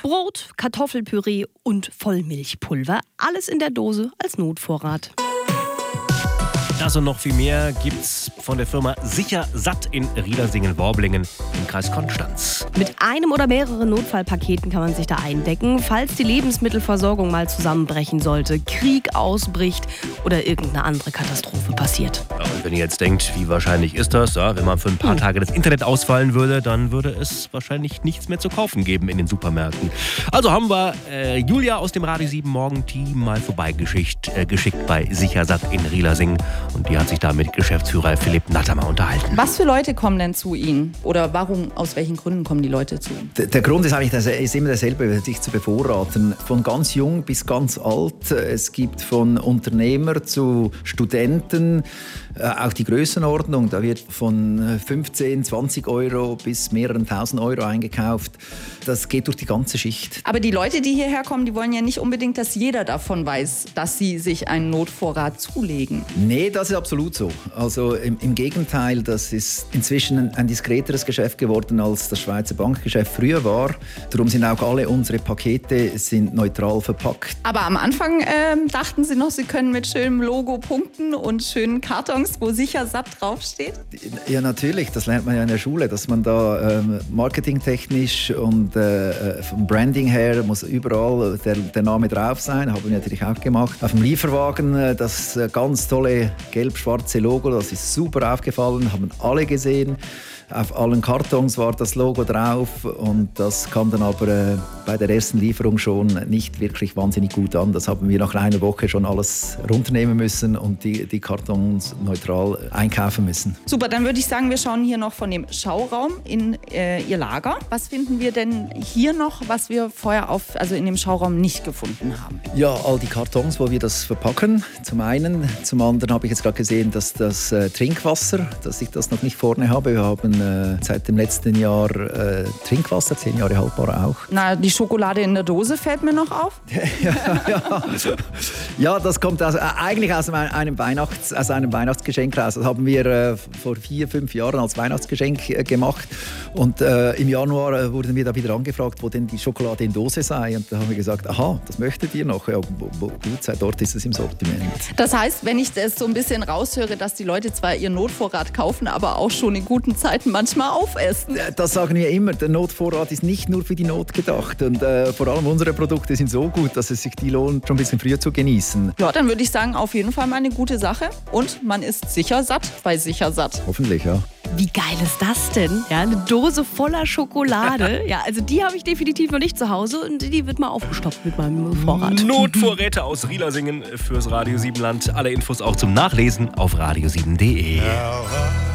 Brot, Kartoffelpüree und Vollmilchpulver. Alles in der Dose als Notvorrat. Das und noch viel mehr gibt's von der Firma Sicher Satt in Riedersingen-Worblingen im Kreis Konstanz. Mit einem oder mehreren Notfallpaketen kann man sich da eindecken, falls die Lebensmittelversorgung mal zusammenbrechen sollte, Krieg ausbricht oder irgendeine andere Katastrophe passiert. Ja, und wenn ihr jetzt denkt, wie wahrscheinlich ist das, ja, wenn man für ein paar Tage das Internet ausfallen würde, dann würde es wahrscheinlich nichts mehr zu kaufen geben in den Supermärkten. Also haben wir Julia aus dem Radio 7 Morgenteam mal vorbeigeschickt bei Sicher Satt in Riedersingen. Und die hat sich da mit Geschäftsführer Philipp Nattermer unterhalten. Was für Leute kommen denn zu Ihnen? Oder warum, aus welchen Gründen kommen die Leute zu Ihnen? Der Grund ist eigentlich ist immer derselbe, sich zu bevorraten. Von ganz jung bis ganz alt. Es gibt von Unternehmer zu Studenten auch die Größenordnung. Da wird von 15, 20 Euro bis mehreren tausend Euro eingekauft. Das geht durch die ganze Schicht. Aber die Leute, die hierher kommen, die wollen ja nicht unbedingt, dass jeder davon weiß, dass sie sich einen Notvorrat zulegen. Nee, das ist absolut so. Also im Gegenteil, das ist inzwischen ein diskreteres Geschäft geworden, als das Schweizer Bankgeschäft früher war. Darum sind auch alle unsere Pakete sind neutral verpackt. Aber am Anfang dachten Sie noch, Sie können mit schönem Logo punkten und schönen Kartons, wo Sicher Satt draufsteht? Ja, natürlich. Das lernt man ja in der Schule, dass man da marketingtechnisch und vom Branding her muss überall der Name drauf sein. Haben wir natürlich auch gemacht. Auf dem Lieferwagen das ganz tolle gelb-schwarze Logo, das ist super aufgefallen, haben alle gesehen. Auf allen Kartons war das Logo drauf und das kam dann aber bei der ersten Lieferung schon nicht wirklich wahnsinnig gut an. Das haben wir nach einer Woche schon alles runternehmen müssen und die Kartons neutral einkaufen müssen. Super, dann würde ich sagen, wir schauen hier noch von dem Schauraum in Ihr Lager. Was finden wir denn hier noch, was wir vorher in dem Schauraum nicht gefunden haben? Ja, all die Kartons, wo wir das verpacken, zum einen. Zum anderen habe ich jetzt gerade gesehen, dass das Trinkwasser, dass ich das noch nicht vorne habe. Wir haben seit dem letzten Jahr Trinkwasser, 10 Jahre haltbar auch. Na, die Schokolade in der Dose fällt mir noch auf. Ja, das kommt eigentlich aus einem Weihnachtsgeschenk raus. Das haben wir vor 4-5 Jahren als Weihnachtsgeschenk gemacht. Und im Januar wurden wir da wieder angefragt, wo denn die Schokolade in Dose sei. Und da haben wir gesagt, aha, das möchtet ihr noch? Ja, gut, seit dort ist es im Sortiment. Das heißt, wenn ich das so ein bisschen raushöre, dass die Leute zwar ihren Notvorrat kaufen, aber auch schon in guten Zeiten manchmal aufessen. Das sagen wir immer. Der Notvorrat ist nicht nur für die Not gedacht. Und vor allem unsere Produkte sind so gut, dass es sich die lohnt, schon ein bisschen früher zu genießen. Ja, dann würde ich sagen, auf jeden Fall mal eine gute Sache. Und man ist sicher satt bei Sicher Satt. Hoffentlich, ja. Wie geil ist das denn? Ja, eine Dose voller Schokolade. Ja, also die habe ich definitiv noch nicht zu Hause und die wird mal aufgestopft mit meinem Vorrat. Notvorräte aus Riedersingen fürs Radio 7 Land. Alle Infos auch zum Nachlesen auf radio7.de.